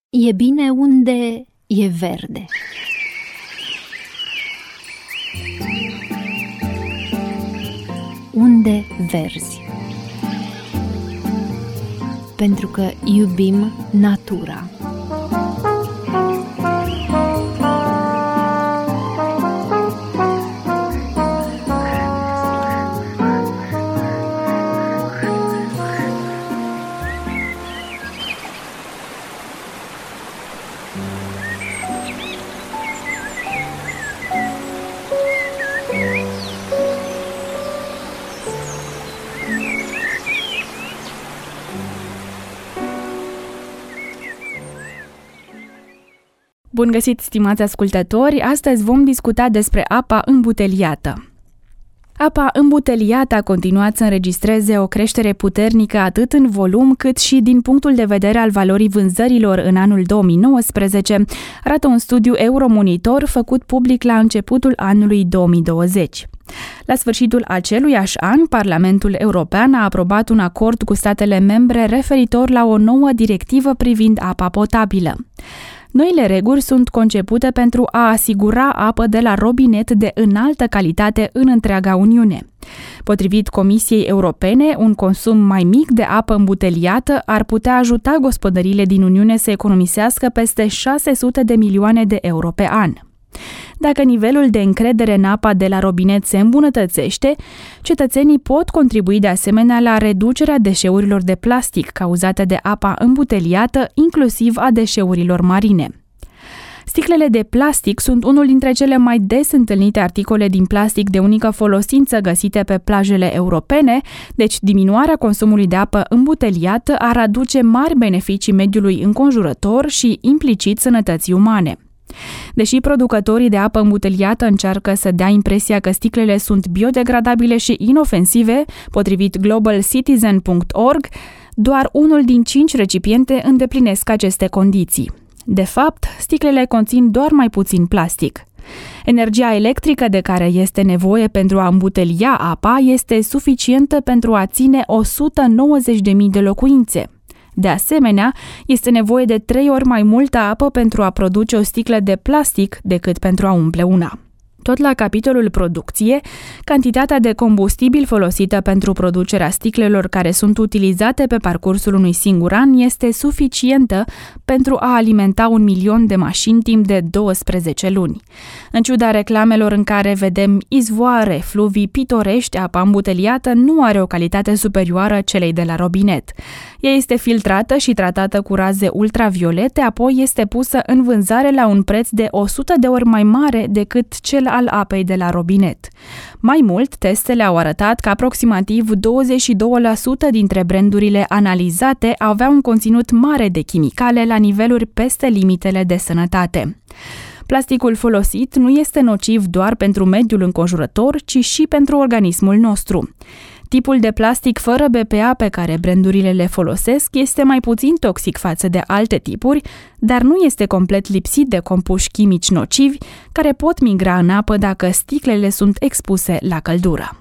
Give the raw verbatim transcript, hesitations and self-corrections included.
E bine unde e verde. Unde verzi. Pentru că iubim natura. Bun găsit, stimați ascultători! Astăzi vom discuta despre apa îmbuteliată. Apa îmbuteliată a continuat să înregistreze o creștere puternică atât în volum cât și din punctul de vedere al valorii vânzărilor în anul două mii nouăsprezece, arată un studiu Euromonitor făcut public la începutul anului două mii douăzeci. La sfârșitul aceluiași an, Parlamentul European a aprobat un acord cu statele membre referitor la o nouă directivă privind apa potabilă. Noile reguli sunt concepute pentru a asigura apă de la robinet de înaltă calitate în întreaga Uniune. Potrivit Comisiei Europene, un consum mai mic de apă îmbuteliată ar putea ajuta gospodăriile din Uniune să economisească peste șase sute de milioane de euro pe an. Dacă nivelul de încredere în apa de la robinet se îmbunătățește, cetățenii pot contribui de asemenea la reducerea deșeurilor de plastic cauzate de apa îmbuteliată, inclusiv a deșeurilor marine. Sticlele de plastic sunt unul dintre cele mai des întâlnite articole din plastic de unică folosință găsite pe plajele europene, deci diminuarea consumului de apă îmbuteliată ar aduce mari beneficii mediului înconjurător și implicit sănătății umane. Deși producătorii de apă îmbuteliată încearcă să dea impresia că sticlele sunt biodegradabile și inofensive, potrivit global citizen punct org, doar unul din cinci recipiente îndeplinesc aceste condiții. De fapt, sticlele conțin doar mai puțin plastic. Energia electrică de care este nevoie pentru a îmbutelia apa este suficientă pentru a ține o sută nouăzeci de mii de locuințe. De asemenea, este nevoie de trei ori mai multă apă pentru a produce o sticlă de plastic decât pentru a umple una. Tot la capitolul producție, cantitatea de combustibil folosită pentru producerea sticlelor care sunt utilizate pe parcursul unui singur an este suficientă pentru a alimenta un milion de mașini timp de douăsprezece luni. În ciuda reclamelor în care vedem izvoare, fluvii pitorești, apa îmbuteliată nu are o calitate superioară celei de la robinet. Ea este filtrată și tratată cu raze ultraviolete, apoi este pusă în vânzare la un preț de o sută de ori mai mare decât cel al apei de la robinet. Mai mult, testele au arătat că aproximativ douăzeci și două la sută dintre brandurile analizate aveau un conținut mare de chimicale la niveluri peste limitele de sănătate. Plasticul folosit nu este nociv doar pentru mediul înconjurător, ci și pentru organismul nostru. Tipul de plastic fără B P A pe care brandurile le folosesc este mai puțin toxic față de alte tipuri, dar nu este complet lipsit de compuși chimici nocivi care pot migra în apă dacă sticlele sunt expuse la căldură.